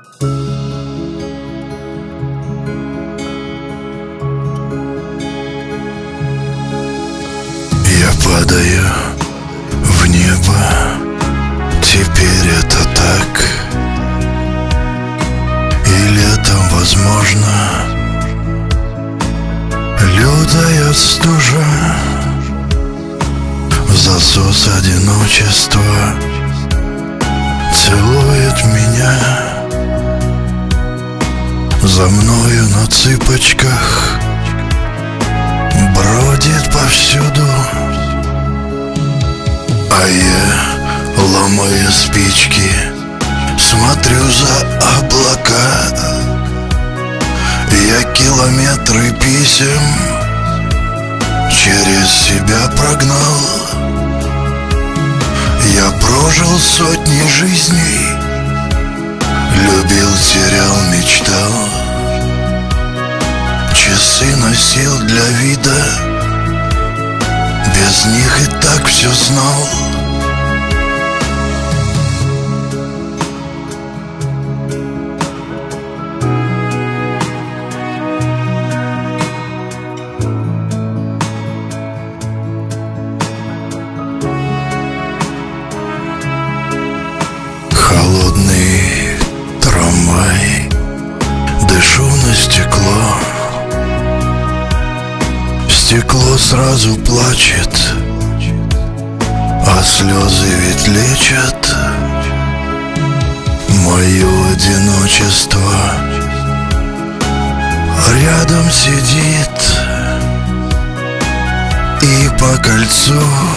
Я падаю в небо, теперь это так. И летом, возможно, лютая стужа, засос одиночества целует меня. За мною на цыпочках бродит повсюду, а я, ломая спички, смотрю за облака. Я километры писем через себя прогнал. Я прожил сотни жизней, любил, терял, мечтал. Часы носил для вида, без них и так все знал. Холодный трамвай, дышу на стекло. Стекло сразу плачет, а слезы ведь лечат мое одиночество. Рядом сидит и по кольцу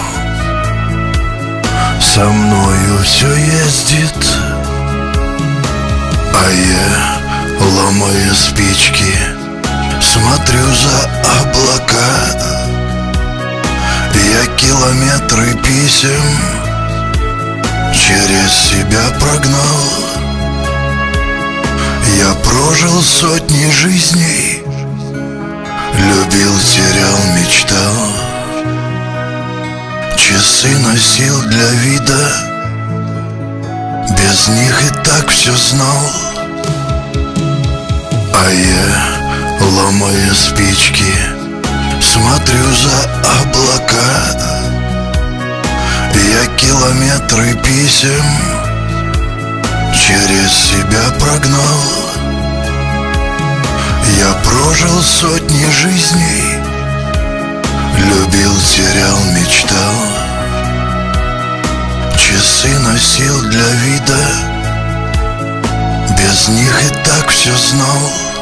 со мною все ездит, а я, ломая спички, смотрю за облака. Я километры писем через себя прогнал. Я прожил сотни жизней, любил, терял, мечтал. Часы носил для вида, без них и так все знал. А я, ломая спички, смотрю за облака. Я километры писем через себя прогнал. Я прожил сотни жизней, любил, терял, мечтал. Часы носил для вида, без них и так все знал.